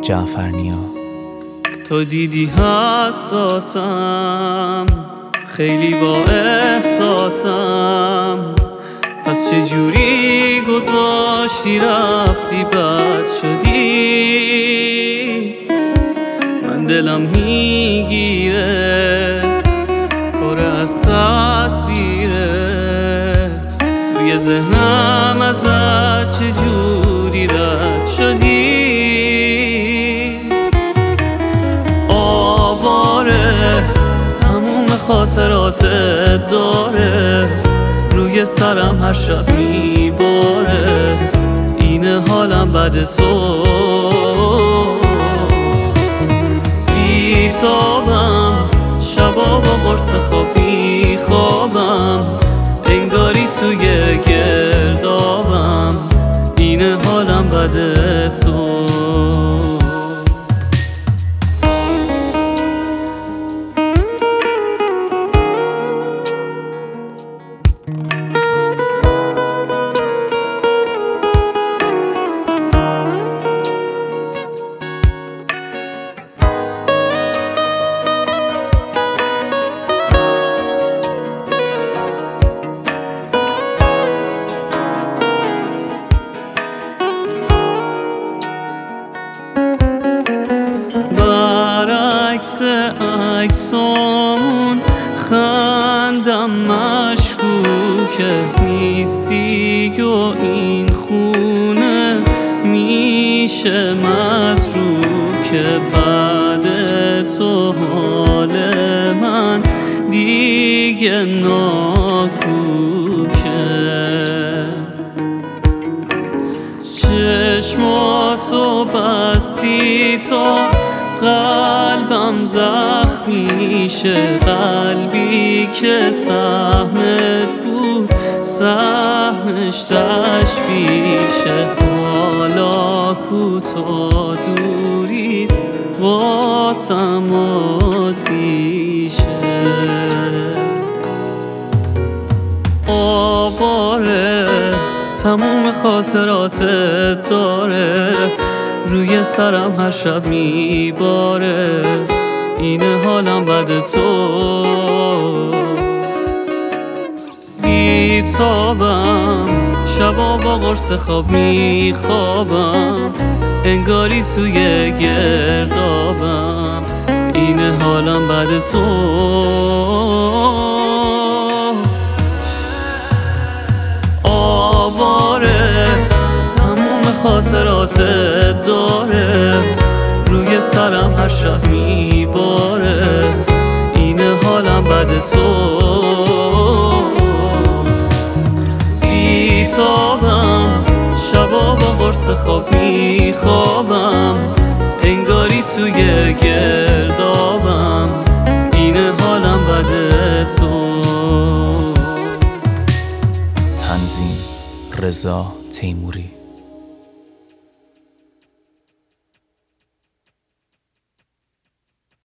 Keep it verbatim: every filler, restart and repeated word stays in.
جعفرنیا. تو دیدی حساسم، خیلی با احساسم، پس چجوری گذاشتی رفتی بد شدی؟ من دلم میگیره پر از تصویره، توی ذهنم ازت چجوری رد شدی؟ آواره تموم خاطراتت داره، روی سرم هر شب میباره، اینه حالم بعد تو. بیتابم شبا با قرص خواب میخوابم، انگاری توی گردابم، اینه حالم بعد تو. برعکس عکسامون خندم مشکوکه، نیستی و این خونه میشه متروکه، بعد تو حال من دیگه ناکوکه. چشماتو بستی تا قلبم زخمیشه، قلبی که سهمت بود سهمش تشبیشه، حالا کوتا دوریت واسم عادیشه. آواره تموم خاطراتت داره، روی سرم هر شب میباره، اینه حالم بعد تو. بیتابم شبا با قرص خواب میخوابم، انگاری توی گردابم، اینه حالم بعد تو. آواره تموم خاطراتت داره، روی سرم هر شب میباره، اینه حالم بعد تو. بیتابم شبا با قرص خواب میخوابم، انگاری توی گردابم، اینه حالم بعد تو. تنظیم رضا تیموری.